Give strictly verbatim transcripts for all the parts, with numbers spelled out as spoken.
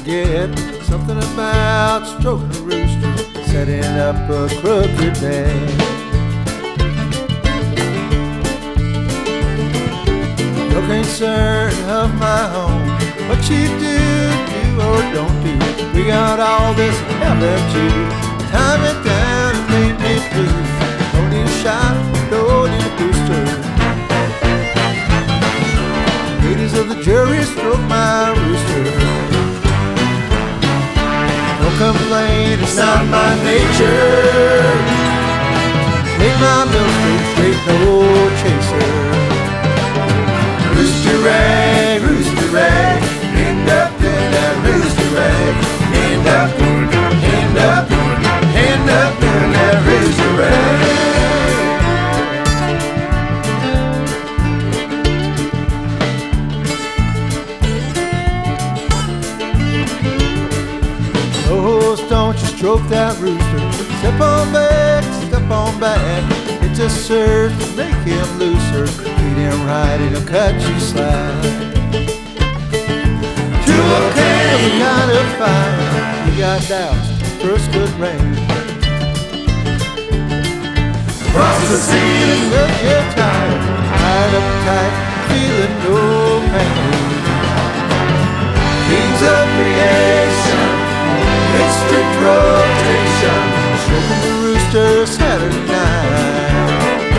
forget something about stroking a rooster, setting up a crooked bed. No concern of my own, what you do, do or don't do. We got all this heaven to time it down and make me blue. Don't need a shot, don't need a booster. Ladies of the jury, stroke my rooster. Don't complain, it's not my nature. Make my milk straight, straight, no chaser. Rooster rag, rooster rag, end up doing that rooster rag. End up, end up, end up doing that rooster rag. Oh, don't you stroke that rooster. Step on back, step on back. It just serves to make him looser. Treat him right, it'll cut you slack. Two okay, we gotta find. You got doubts, first good rain. Cross the sea and look, you're tired. Tired up tight, feeling no pain. Kings of creation, in strict rotation, stroking the rooster Saturday night.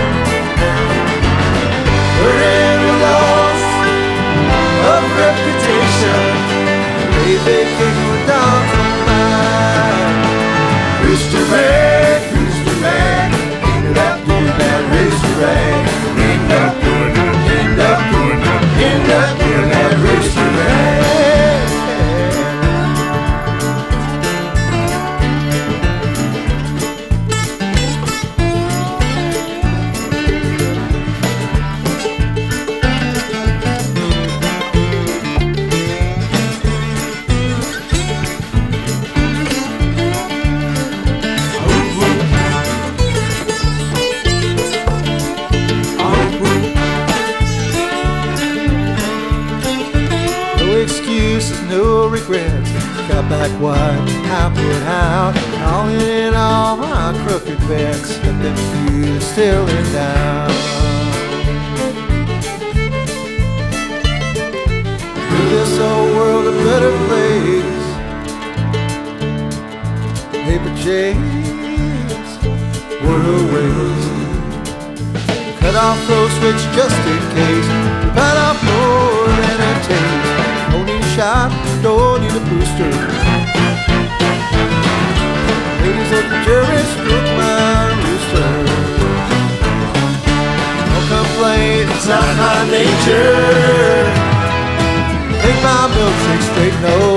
Forever lost of reputation, baby king with dogs on mine. Rooster rag, rooster rag, end up doing that rooster rag. End up doing that, end up doing that, end up doing that rooster rag. No regrets, got back what I put out. All in all my crooked bets, let them feel still and down. Through this old world a better place, paper chase were her ways. Cut off those switch just in case, you bite off more than a taste. Shot, don't need a booster. Ladies of the jury, stroke my rooster. Don't complain, it's not my nature. Take my milkshake straight, no